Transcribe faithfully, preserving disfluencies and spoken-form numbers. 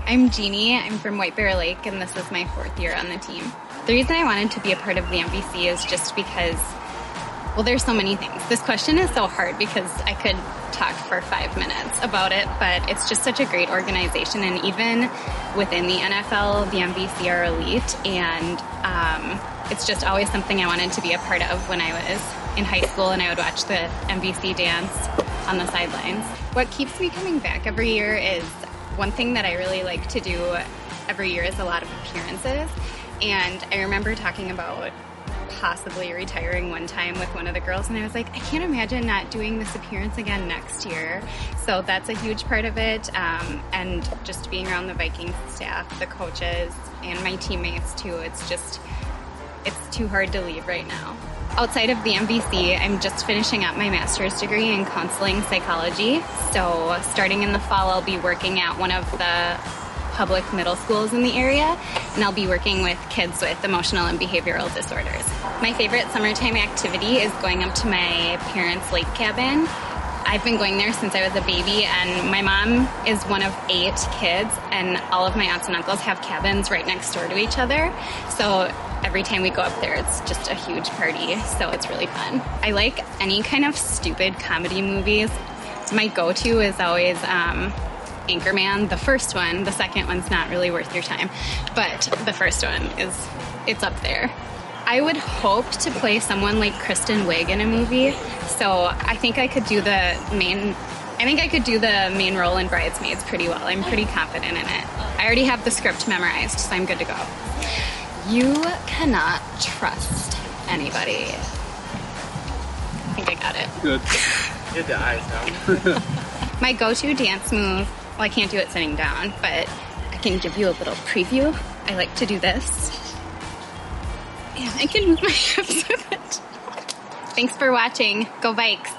I'm Jeannie. I'm from White Bear Lake, and this is my fourth year on the team. The reason I wanted to be a part of the M V C is just because, well, there's so many things. This question is so hard because I could talk for five minutes about it, but it's just such a great organization, and even within the N F L, the M V C are elite, and um, it's just always something I wanted to be a part of when I was in high school, and I would watch the M V C dance on the sidelines. What keeps me coming back every year is one thing that I really like to do every year is a lot of appearances. And I remember talking about possibly retiring one time with one of the girls, and I was like, I can't imagine not doing this appearance again next year. So that's a huge part of it. Um, and just being around the Vikings staff, the coaches, and my teammates too. It's just, it's too hard to leave right now. Outside of the M V C, I'm just finishing up my master's degree in counseling psychology. So starting in the fall, I'll be working at one of the public middle schools in the area, and I'll be working with kids with emotional and behavioral disorders. My favorite summertime activity is going up to my parents' lake cabin. I've been going there since I was a baby, and my mom is one of eight kids, and all of my aunts and uncles have cabins right next door to each other. So every time we go up there, it's just a huge party, so it's really fun. I like any kind of stupid comedy movies. My go-to is always um, Anchorman, the first one. The second one's not really worth your time, but the first one is, it's up there. I would hope to play someone like Kristen Wiig in a movie, so I think I could do the main, I think I could do the main role in Bridesmaids pretty well. I'm pretty confident in it. I already have the script memorized, so I'm good to go. You cannot trust anybody. I think I got it. Good. Get the eyes down. My go-to dance move, well, I can't do it sitting down, but I can give you a little preview. I like to do this. And I can move my hips with it. Thanks for watching. Go Vikes.